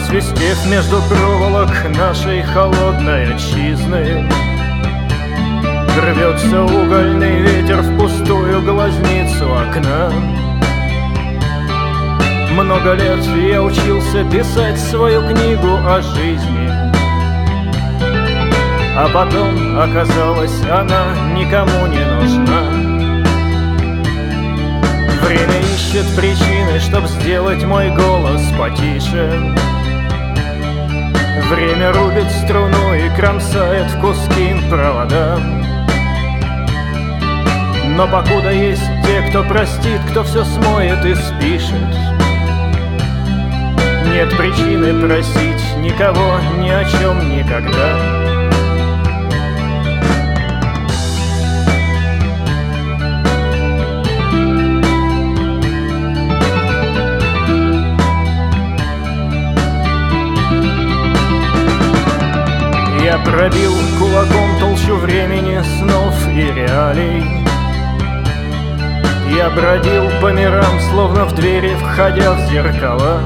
Просвистев между проволок нашей холодной отчизны, рвется угольный ветер в пустую глазницу окна. Много лет я учился писать свою книгу о жизни, а потом оказалось, она никому не нужна. Время ищет причины, чтоб сделать мой голос потише. Время рубит струну и кромсает в куски провода. Но покуда есть те, кто простит, кто все смоет и спишет, нет причины просить никого ни о чем никогда. Я пробил кулаком толщу времени, снов и реалий. Я бродил по мирам, словно в двери, входя в зеркала.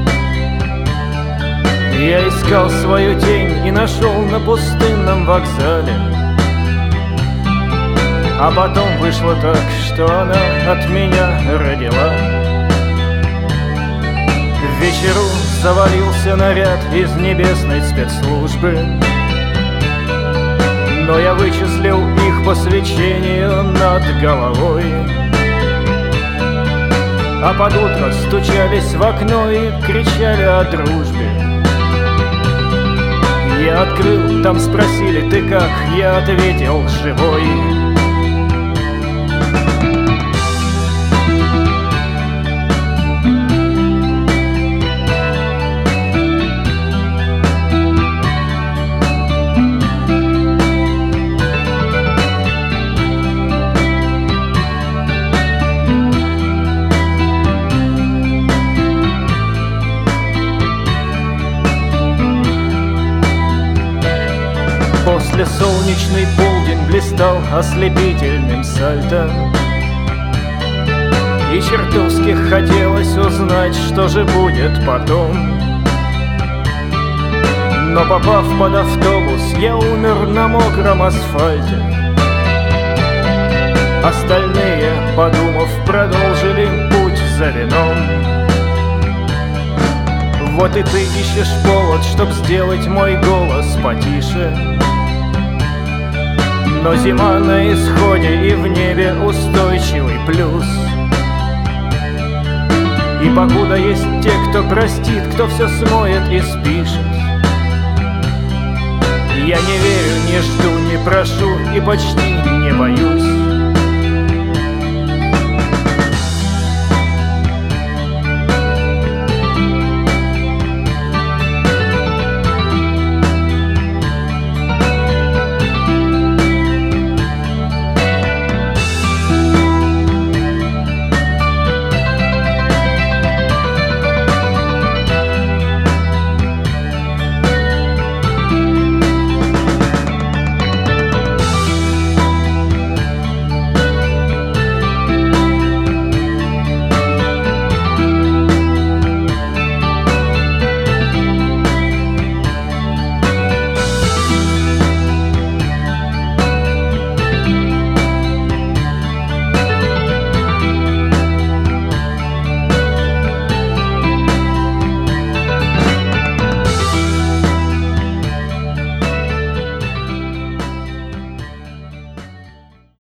Я искал свою тень и нашел на пустынном вокзале. А потом вышло так, что она от меня родила. В вечеру завалился наряд из небесной спецслужбы, но я вычислил их по свечению над головой. А под утро стучались в окно и кричали о дружбе. Я открыл, там спросили: ты как? Я ответил: живой. После солнечный полдень блистал ослепительным сальто, и чертовски хотелось узнать, что же будет потом. Но попав под автобус, я умер на мокром асфальте. Остальные, подумав, продолжили путь за вином. Вот и ты ищешь повод, чтоб сделать мой голос потише. Но зима на исходе, и в небе устойчивый плюс. И покуда есть те, кто простит, кто все смоет и спишет, я не верю, не жду, не прошу и почти не боюсь.